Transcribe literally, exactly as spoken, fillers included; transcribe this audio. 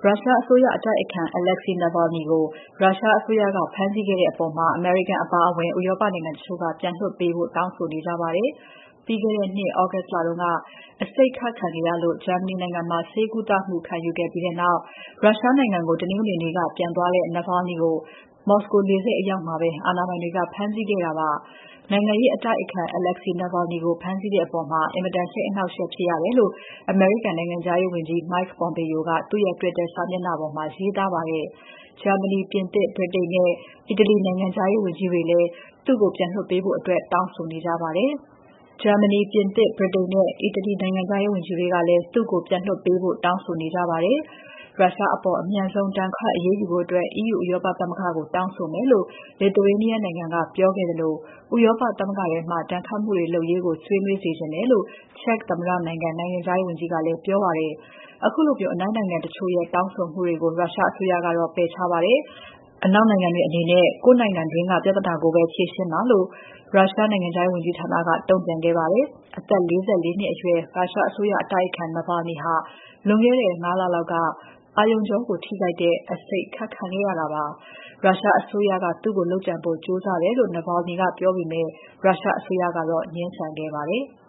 ရုရှားအစိုးရအတိုက်အခံ Alexei Navalny ကိုရုရှားအစိုးရက ဖမ်းဆီးခဲ့တဲ့အပေါ် အမေရိကန်အပါအဝင် ဥရောပနိုင်ငံတချို့က ပြန်လွှတ်ပေးဖို့ တောင်းဆိုနေကြပါတယ်။ ပြီးခဲ့တဲ့နှစ် August လတုန်းက အဆိပ်ခတ်ခံခဲ့ရလို့ ဂျာမနီနိုင်ငံမှာ ဆေးကုသမှုခံယူခဲ့ပြီးနောက် ရုရှားနိုင်ငံကို တနင်္ဂနွေနေ့က ပြန်သွားတဲ့ Navalny ကို မော်စကိုလေဆိပ်အရောက်မှာပဲ အာဏာပိုင်တွေက ဖမ်းဆီးခဲ့တာပါ။ နိုင်ငံရေးအတိုက်အခံ Alexei Navalny ကိုဖမ်းဆီးတဲ့အပေါ် အင်မတန် စိတ်အနှောက်အယှက်ဖြစ်ရတယ်လို့ အမေရိကန်နိုင်ငံခြားရေးဝန်ကြီး Mike Pompeo ကသူ့ရဲ့ Twitter စာမျက်နှာပေါ်မှာ ရေးသားပါတယ်။ ဂျာမနီ၊ ပြင်သစ်၊ ဗြိတိန်နဲ့ အီတလီနိုင်ငံခြားရေးဝန်ကြီးတွေလည်း သူ့ကိုပြန်လွှတ်ပေးဖို့ တောင်းဆိုနေကြပါတယ်။ သူ့ကို ရုရှားအပေါ် အမြန်ဆုံး ဒဏ်ခတ်အရေးယူဖို့ EU ဥရောပသမဂ္ဂကို တောင်းဆိုမယ်လို့ Lithuania နိုင်ငံက ပြောခဲ့သလို ဥရောပသမဂ္ဂထဲမှာ ဒဏ်ခတ်မှုတွေလုပ်ရေးကို ဆွေးနွေးစေချင်တယ်လို့ ချက်သမ္မတနိုင်ငံ နိုင်ငံခြားရေးဝန်ကြီးကလည်း ပြောပါတယ်။ ခုလို အနောက်နိုင်ငံတချို့ရဲ့ တောင်းဆိုမှုတွေကို ရုရှားအစိုးရက ပယ်ချပါတယ်။ အနောက်နိုင်ငံတွေအနေနဲ့ ကိုယ့်နိုင်ငံတွင်းက ပြဿနာကိုပဲ ဖြေရှင်းပါလို့ ရုရှားနိုင်ငံခြားရေးဝန်ကြီးဌာနက တုံ့ပြန်ခဲ့ပါတယ်။ အသက် ၄၄ နှစ်အရွယ် ရုရှားအစိုးရအတိုက်အခံ Navalny ဟာ လွန်ခဲ့တဲ့ ၅ လလောက်က အာရုံကြောကို ထိခိုက်တဲ့ အဆိပ်ခတ်ခံခဲ့ရတာပါ။ ရုရှားအစိုးရက သူ့ကိုလုပ်ကြံဖို့ ကြိုးစားတယ်လို့ Navalny ကပြောပေမဲ့ ရုရှားအစိုးရကတော့ ငြင်းဆန်ခဲ့ပါတယ်။